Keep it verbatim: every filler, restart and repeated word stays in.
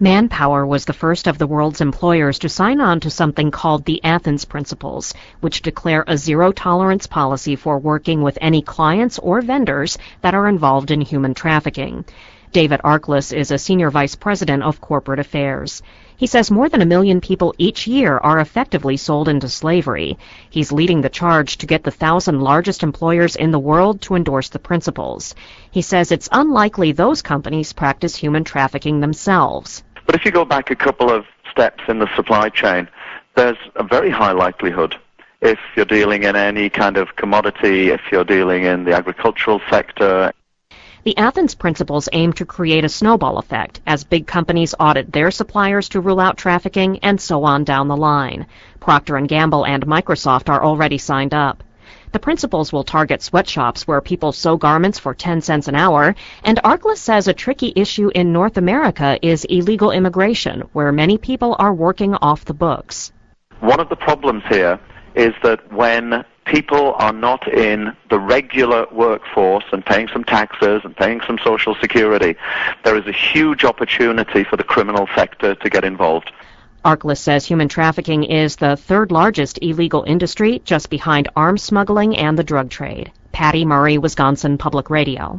Manpower was the first of the world's employers to sign on to something called the Athens Principles, which declare a zero-tolerance policy for working with any clients or vendors that are involved in human trafficking. David Arkless is a senior vice president of corporate affairs. He says more than a million people each year are effectively sold into slavery. He's leading the charge to get the thousand largest employers in the world to endorse the principles. He says it's unlikely those companies practice human trafficking themselves. But if you go back a couple of steps in the supply chain, there's a very high likelihood, if you're dealing in any kind of commodity, if you're dealing in the agricultural sector. The Athens Principles aim to create a snowball effect as big companies audit their suppliers to rule out trafficking and so on down the line. Procter and Gamble and Microsoft are already signed up. The principles will target sweatshops where people sew garments for ten cents an hour, and Arkless says a tricky issue in North America is illegal immigration, where many people are working off the books. One of the problems here is that when people are not in the regular workforce and paying some taxes and paying some social security, there is a huge opportunity for the criminal sector to get involved. Arkless says human trafficking is the third largest illegal industry, just behind arms smuggling and the drug trade. Patty Murray, Wisconsin Public Radio.